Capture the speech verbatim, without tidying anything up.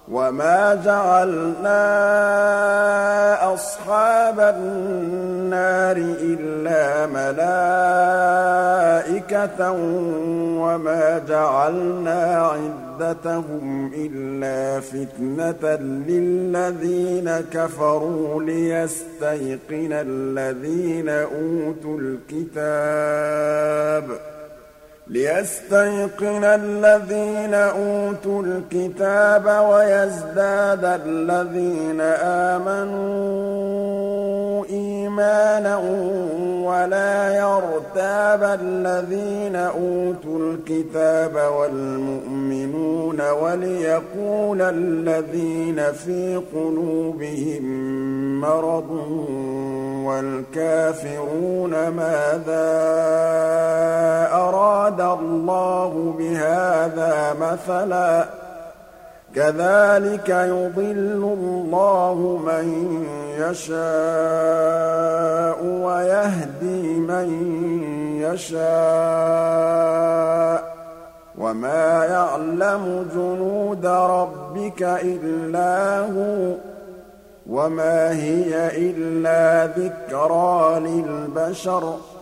وَمَا جَعَلْنَا أَصْحَابَ النَّارِ إِلَّا مَلَائِكَةً وَمَا جَعَلْنَا عِدَّتَهُمْ إِلَّا فِتْنَةً لِّلَّذِينَ كَفَرُوا لِيَسْتَيْقِنَ الَّذِينَ أُوتُوا الْكِتَابَ لِيَسْتَيْقِنَ الَّذِينَ أُوتُوا الْكِتَابَ وَيَزْدَادَ الَّذِينَ آمَنُوا إِيمَانًا وَلَا يَرْتَابَ الَّذِينَ أُوتُوا الْكِتَابَ وَالْمُؤْمِنُونَ وَلِيَقُولَ الَّذِينَ فِي قُلُوبِهِم مَّرَضٌ وَالْكَافِرُونَ مَاذَا أَرَادَ اللَّهُ بِهَٰذَا مَثَلًا ۚ كَذَٰلِكَ يُضِلُّ اللَّهُ مَن يَشَاءُ وَيَهْدِي مَن يَشَاءُ ۚ وَمَا يَعْلَمُ جُنُودَ رَبِّكَ إِلَّا هُوَ ۚ وَمَا هِيَ إِلَّا ذِكْرَىٰ لِلْبَشَرِ